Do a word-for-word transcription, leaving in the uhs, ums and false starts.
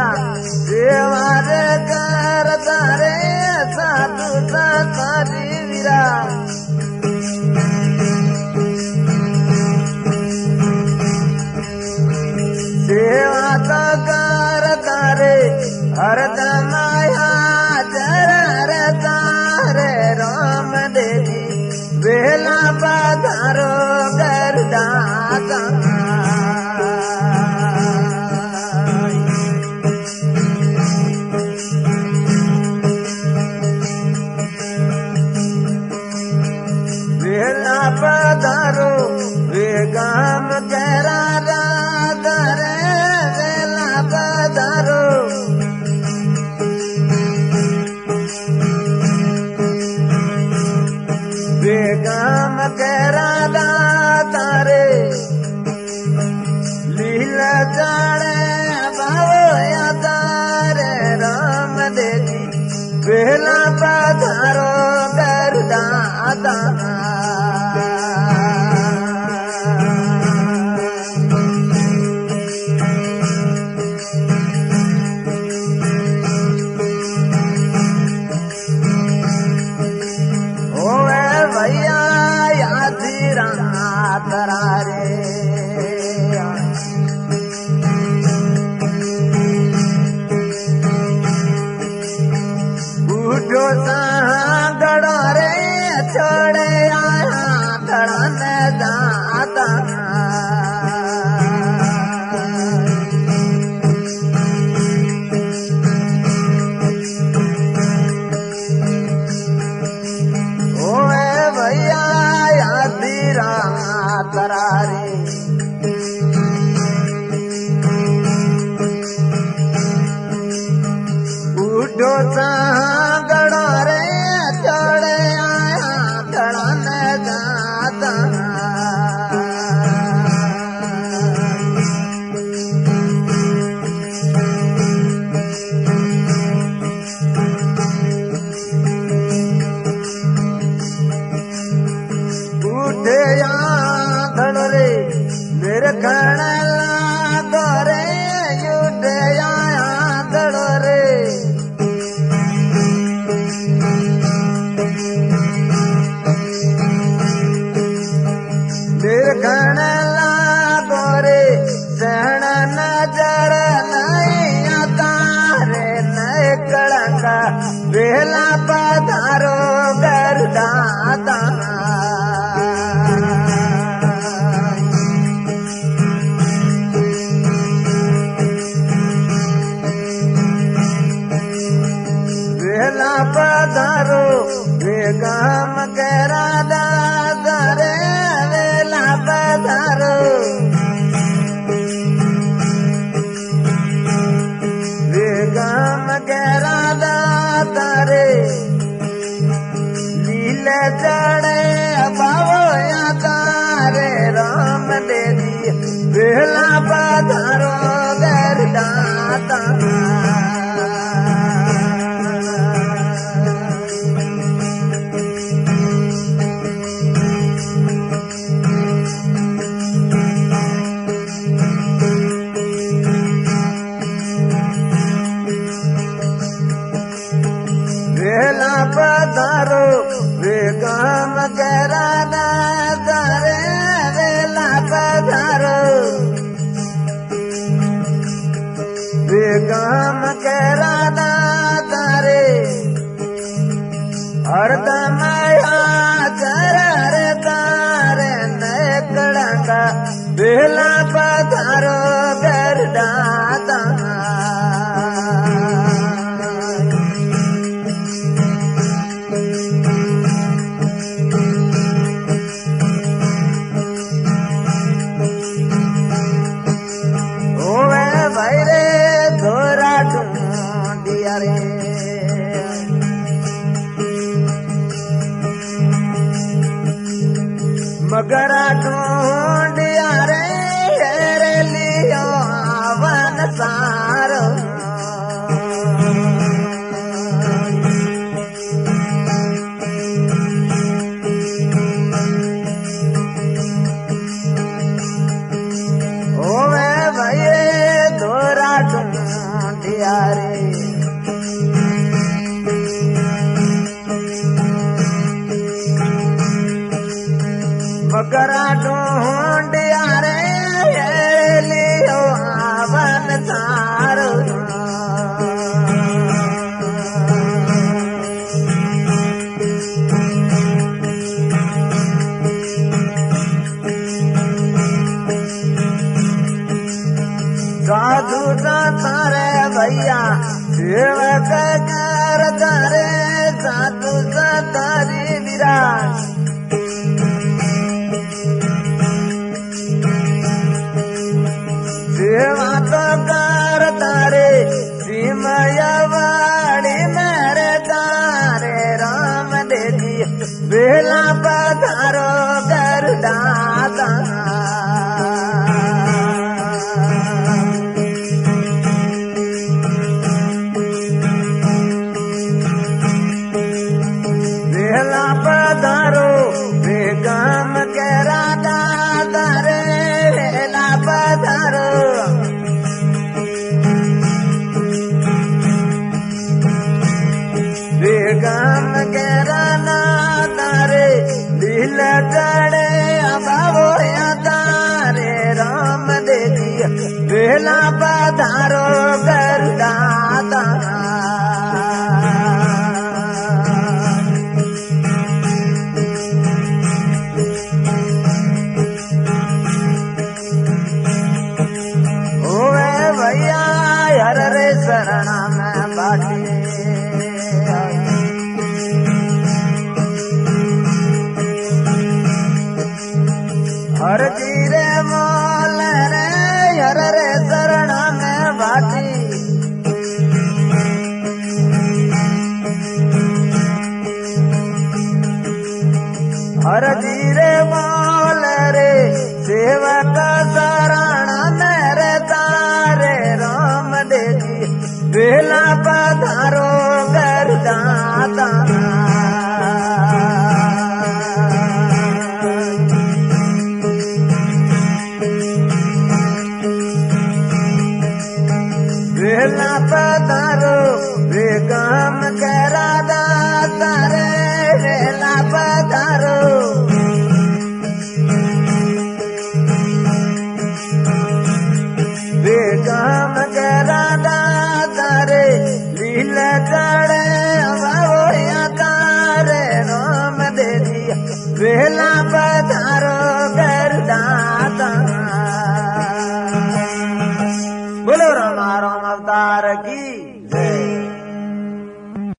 देवार कर तारे साधु सारी वीरा सेवा तो कर तारे हरदम हाजर तारे राम देवी वेला पधारो गरदाता वेला पधारो वे गाम करा रे वेला पधारो वे गाम करा तारे लीला जाने बाबो या तारे राम देवी वेला पधारो गरदाता करारे उठो गड़ो रे छोड़े आया धड़न जाता करारे उठो गड़ो रे छोड़े आया धड़न जाता उठे रे मेरे घण लागो रे युद्धे आया दड़ो रे मेरे घण लागो रे सहन नजर नहीं आता रे नए कड़ंगा वेला पधारो गरदाता वेला पधारो वे गाम करा दारे वेला पधारो वे गाम करा दारे लीले चढ़े बाबो या तारे राम देवी वेला पधारो गरदाता वेला पधारो वे काम करा तारे वेला पधारो वे काम करा तारे हरदम हाजर तारे नए कड़ंगा वेला पधारो गरदाता मगरा ढूंढिया रे यारे मकरा ढूंढ यारे लियो आवन तारो साधु तारे भैया सेवक कर तारे साधु तारी विराज सेवा तो कर तारे सिमयवाड़ी मेरे तारे राम देवी बेला पधारो कर दाता बेला पधारो बेगम के राधा तारे बेला पधारो बेगम के राना तारे दिल चढ़े अभावो या तारे राम देवी बेला पधारो कर दाता हर रे शरणा में बाटी हर जीरे मोल रे हर रे शरणा में बाटी हर जीरे मोल रे सेवक शरण मेरे तारे राम देवी बेला पधारो कर दाता बेला पधारो बेगम के राधा तारे बेला पधारो बेगम के राधा तारे लील चढ़े अभावो या तारे राम देवी बेला